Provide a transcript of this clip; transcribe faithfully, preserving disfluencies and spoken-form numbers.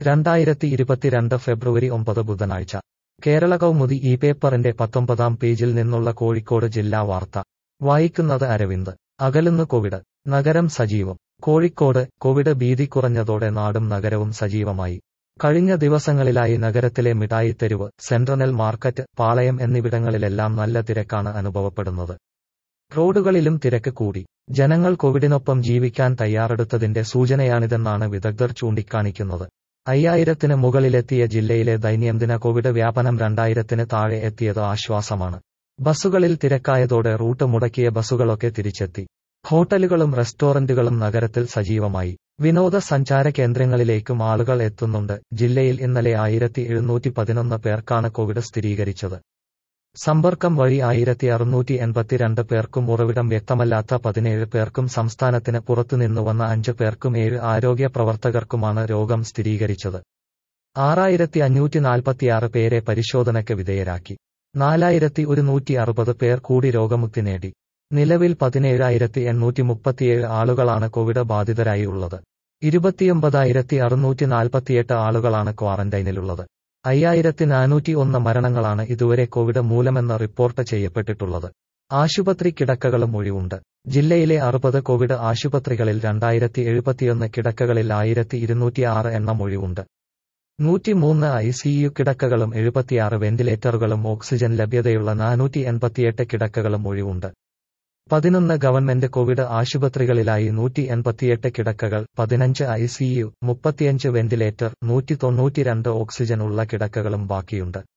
രണ്ടായിരത്തി ഇരുപത്തിരണ്ട് ഫെബ്രുവരി ഒമ്പത് ബുധനാഴ്ച കേരള കൗമുദി ഈ പേപ്പറിന്റെ പത്തൊമ്പതാം പേജിൽ നിന്നുള്ള കോഴിക്കോട് ജില്ലാ വാർത്ത വായിക്കുന്നത് അരവിന്ദ്. അകലുന്നു കോവിഡ്, നഗരം സജീവം. കോഴിക്കോട് കോവിഡ് ഭീതി കുറഞ്ഞതോടെ നാടും നഗരവും സജീവമായി. കഴിഞ്ഞ ദിവസങ്ങളിലായി നഗരത്തിലെ മിഠായിത്തെരുവ്, സെൻട്രൽ മാർക്കറ്റ്, പാളയം എന്നിവിടങ്ങളിലെല്ലാം നല്ല തിരക്കാണ് അനുഭവപ്പെടുന്നത്. റോഡുകളിലും തിരക്ക് കൂടി. ജനങ്ങൾ കോവിഡിനൊപ്പം ജീവിക്കാൻ തയ്യാറെടുത്തതിന്റെ സൂചനയാണിതെന്നാണ് വിദഗ്ധർ ചൂണ്ടിക്കാണിക്കുന്നത്. അയ്യായിരത്തിന് മുകളിലെത്തിയ ജില്ലയിലെ ദൈനംദിന കോവിഡ് വ്യാപനം രണ്ടായിരത്തിന് താഴെ എത്തിയത് ആശ്വാസമാണ്. ബസ്സുകളിൽ തിരക്കായതോടെ റൂട്ട് മുടക്കിയ ബസ്സുകളൊക്കെ തിരിച്ചെത്തി. ഹോട്ടലുകളും റെസ്റ്റോറന്റുകളും നഗരത്തിൽ സജീവമായി. വിനോദസഞ്ചാര കേന്ദ്രങ്ങളിലേക്കും ആളുകൾ എത്തുന്നുണ്ട്. ജില്ലയിൽ ഇന്നലെ ആയിരത്തി എഴുന്നൂറ്റി പതിനൊന്ന് പേർക്കാണ് കോവിഡ് സ്ഥിരീകരിച്ചത്. സമ്പർക്കം വഴി ആയിരത്തി അറുന്നൂറ്റി എൺപത്തിരണ്ട് പേർക്കും ഉറവിടം വ്യക്തമല്ലാത്ത പതിനേഴ് പേർക്കും സംസ്ഥാനത്തിന് പുറത്തുനിന്നു വന്ന അഞ്ച് പേർക്കും ഏഴ് ആരോഗ്യ പ്രവർത്തകർക്കുമാണ് രോഗം സ്ഥിരീകരിച്ചത്. ആറായിരത്തി അഞ്ഞൂറ്റി നാൽപ്പത്തിയാറ് പേരെ പരിശോധനയ്ക്ക് വിധേയരാക്കി. നാലായിരത്തി ഒരുന്നൂറ്റി അറുപത് പേർ കൂടി രോഗമുക്തി നേടി. നിലവിൽ പതിനേഴായിരത്തി എണ്ണൂറ്റി മുപ്പത്തിയേഴ് ആളുകളാണ് കോവിഡ് ബാധിതരായി ഉള്ളത്. ഇരുപത്തിയൊമ്പതായിരത്തി അറുന്നൂറ്റി നാൽപ്പത്തിയെട്ട് ആളുകളാണ് ക്വാറന്റൈനിലുള്ളത്. അയ്യായിരത്തി നാനൂറ്റി ഒന്ന് മരണങ്ങളാണ് ഇതുവരെ കോവിഡ് മൂലമെന്ന് റിപ്പോർട്ട് ചെയ്യപ്പെട്ടിട്ടുള്ളത്. ആശുപത്രി കിടക്കകളും ഒഴിവുണ്ട്. ജില്ലയിലെ അറുപത് കോവിഡ് ആശുപത്രികളിൽ രണ്ടായിരത്തി എഴുപത്തിയൊന്ന് കിടക്കകളിൽ ആയിരത്തി ഇരുന്നൂറ്റി ആറ് എണ്ണം ഒഴിവുണ്ട്. നൂറ്റിമൂന്ന് ഐ സി യു കിടക്കകളും എഴുപത്തിയാറ് വെന്റിലേറ്ററുകളും ഓക്സിജൻ ലഭ്യതയുള്ള നാനൂറ്റി എൺപത്തിയെട്ട് കിടക്കകളും ഒഴിവുണ്ട്. പതിനൊന്ന് ഗവൺമെന്റ് കോവിഡ് ആശുപത്രികളിലായി നൂറ്റി എൺപത്തിയെട്ട് കിടക്കകൾ, പതിനഞ്ച് ഐ സി യു, മുപ്പത്തിയഞ്ച് വെന്റിലേറ്റർ, നൂറ്റി തൊണ്ണൂറ്റിരണ്ട് ഓക്സിജൻ ഉള്ള കിടക്കകളും ബാക്കിയുണ്ട്.